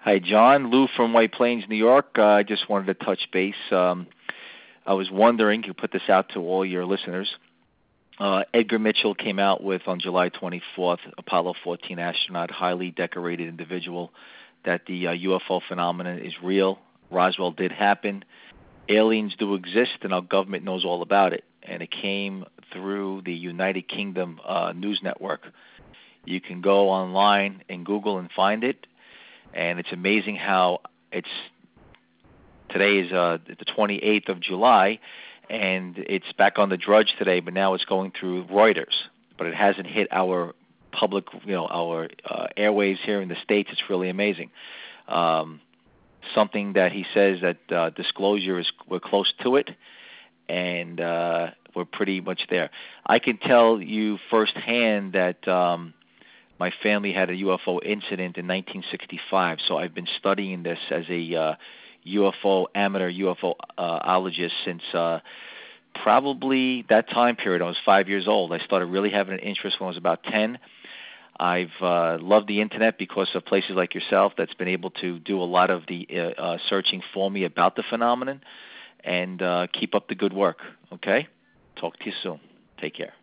Hi, John. Lou from White Plains, New York. I just wanted to touch base. I was wondering, you put this out to all your listeners. Edgar Mitchell came out with, on July 24th, Apollo 14 astronaut, highly decorated individual, that the UFO phenomenon is real. Roswell did happen. Aliens do exist, and our government knows all about it. And it came through the United Kingdom news network. You can go online and Google and find it. And it's amazing how today is the 28th of July, and it's back on the drudge today, but now it's going through Reuters. But it hasn't hit our public, our airwaves here in the States. It's really amazing. Something that he says that disclosure we're close to it, and we're pretty much there. I can tell you firsthand that my family had a UFO incident in 1965, so I've been studying this as a amateur UFOologist since probably that time period. I was 5 years old. I started really having an interest when I was about 10. I've loved the internet because of places like yourself that's been able to do a lot of the searching for me about the phenomenon, and keep up the good work, okay? Talk to you soon. Take care.